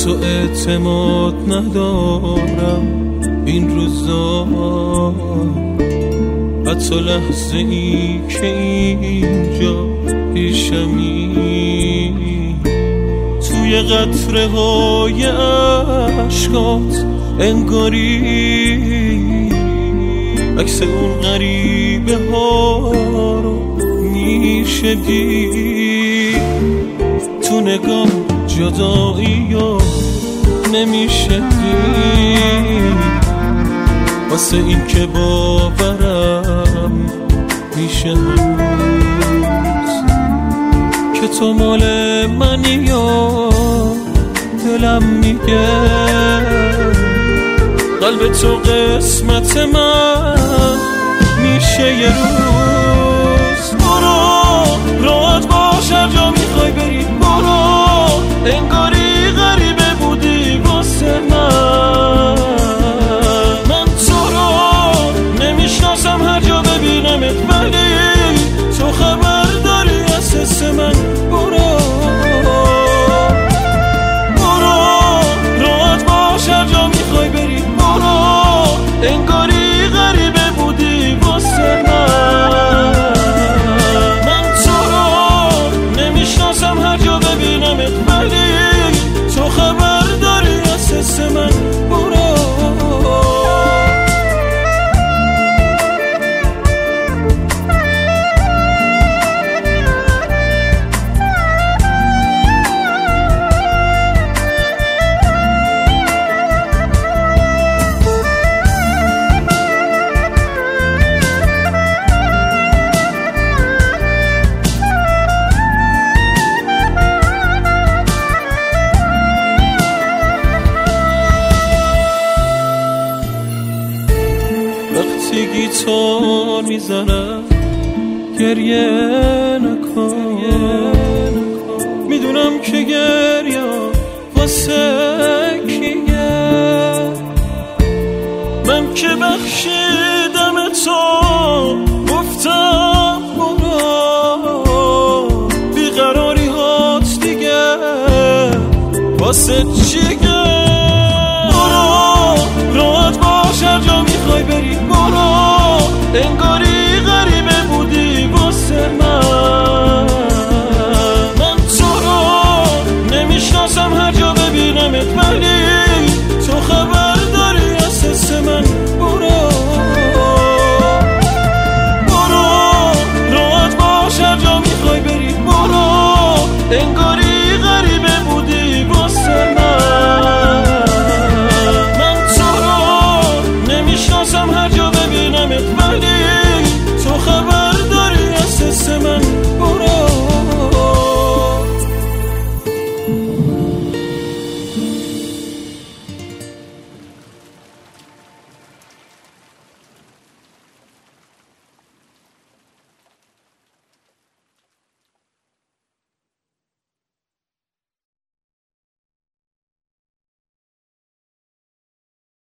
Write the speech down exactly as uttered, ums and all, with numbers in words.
تو اعتماد ندارم این روزا، حتی لحظه ای که اینجا پیشمی، توی قطره های عشقات انگاری عکس اون غریبه ها رو میشه دید. تو نگاه جدایی ها نمیشه دید، واسه این که باورم میشه هنوز که تو مال منی یا دلم میگه قلب تو قسمت من میشه یه روز. برو راحت باش هر جا میخوای بری، برو انگاری غریبه بودی واسه من. من تو رو نمیشناسم هر جا ببینمت، ولی تو خبر داری از حس من. برو برو راحت باش هر جا میخوای بری، برو انگاری غریبه بودی واسه من. من تو رو نمیشناسم هر جا ببینمت، ولی تو خبر داری از حس من. برو وقتی گیتار میزنم گریه نکن، میدونم که گریه واسه کیه. من که بخشیدم تو گفتم برو، بیقراری هات دیگه واسه چی